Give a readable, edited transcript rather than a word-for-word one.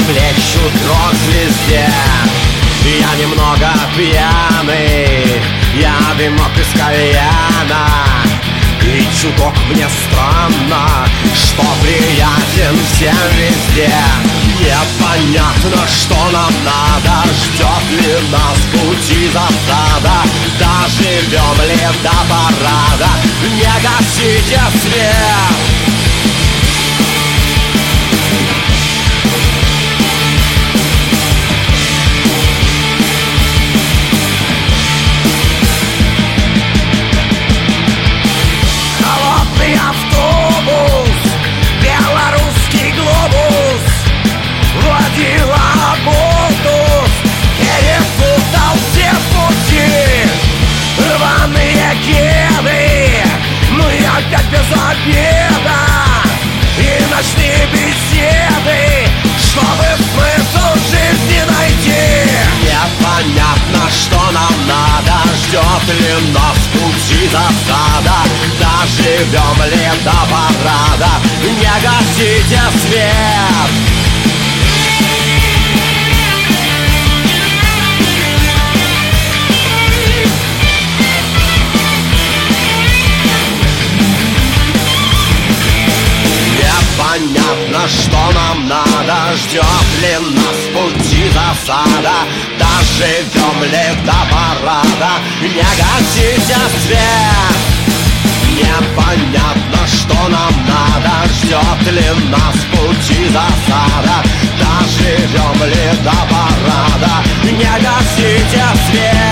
плещут рок-звезде. Я немного пьяный, я дымок из кальяна. И чуток мне странно, что приятен всем везде. Непонятно, что нам надо, ждет ли нас пути засада. Доживем ли до парада, не гасите свет. Автобус, белорусский глобус, водила оболтус, перепутал все пути. Рваные кеды, мы опять без обеда. И ночные беседы, чтобы смысл жизни найти. Непонятно, что нам надо, ждет ли нас пути засада. Доживем ли до парада, не гасите свет. Непонятно, что нам надо, ждет ли нас пути засада. Доживем ли до парада, не гасите свет. Непонятно, что нам надо, ждет ли нас пути засада. Доживем ли до парада, не гасите свет.